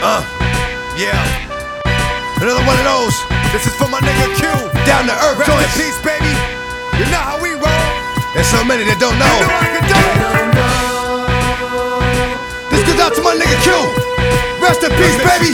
Yeah. Another one of those. This is for my nigga Q. Down to earth, joint peace, baby. You know how we roll. There's so many that don't know. This goes out to my nigga Q. Rest in peace, baby.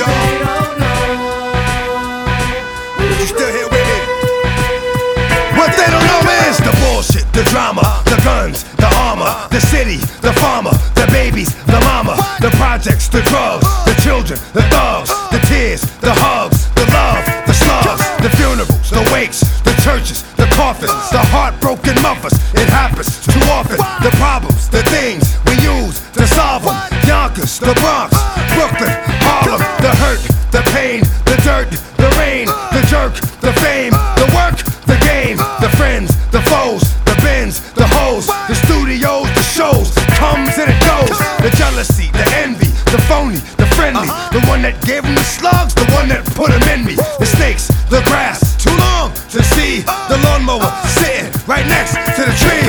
You still here with me? What they don't know is the bullshit, the drama, the guns, the armor, the city, the farmer, the babies, the mama, the projects, the drugs, the children, the thugs, the tears, the hugs, the love, the slugs, the funerals, the wakes, the churches, the coffins, the heartbroken mothers. It happens too often. The problems, the things we use to solve them. Yonkers, the Bronx, Brooklyn, Harlem, the hurt, the pain, the dirt, the rain, the jerk, the fame, the work, the game, the friends, the foes, the bins, the hoes, the studios, the shows, comes and it goes. The jealousy, the envy, the phony, the friendly, the one that gave them the slugs, the one that put them in me. The snakes, the grass, too long to see. The lawnmower sitting right next to the tree.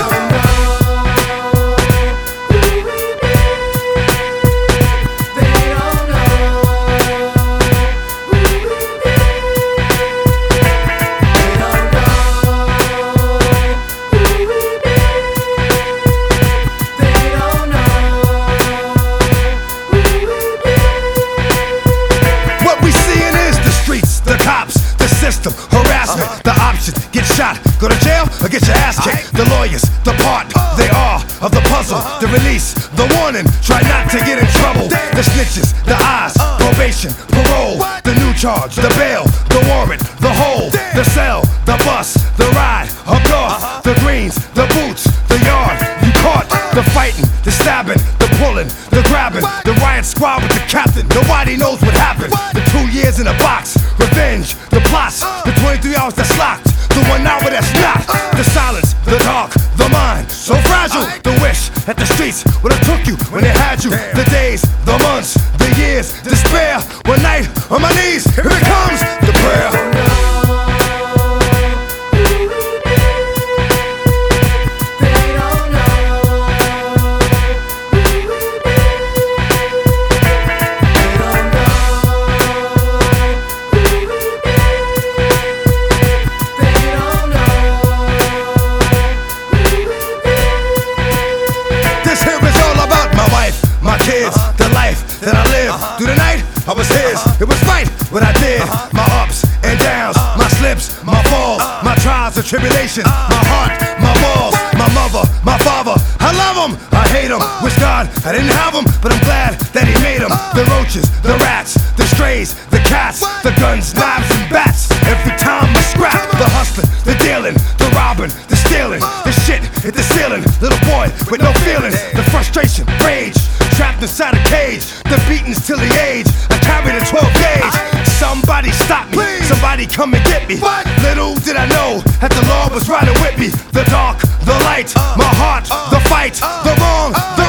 Harassment, the options, get shot, go to jail, or get your ass kicked. The lawyers, the part, they are of the puzzle. The release, the warning, try not to get in trouble. The snitches, the eyes, probation, parole. The new charge, the bail, the warrant, the hold. The cell, the bus, the ride, up north. The greens, the boots, the yard, you caught. The fighting, the stabbing, the pulling, the grabbing. The riot squad with the captain, nobody knows what happened. The 2 years in a box, revenge, the plots, the 23 hours that's locked, the 1 hour that's not. The silence, the dark, the mind, so fragile. The wish that the streets would have took you when they had you. The days, the months, the years, despair. One night on my knees, here it comes, the prayer. The life that I lived through the night, I was his. It was right what I did. My ups and downs, my slips, my falls, my trials and tribulations, my heart, my balls, my mother, my father. I love them, I hate them. Wish God I didn't have them, but I'm glad that he made them. The roaches, the rats, the strays, the cats, the guns, knives and bats. Every time I scrap, the hustling, the dealing, the robbing, the stealing, the shit hit the ceiling. Little boy with no feelings, the frustration, rage, trapped inside a cage, the beatings till the age. I carried a 12 gauge. Somebody stop me, somebody come and get me. Little did I know that the Lord was riding with me. The dark, the light, my heart, the fight, the wrong, the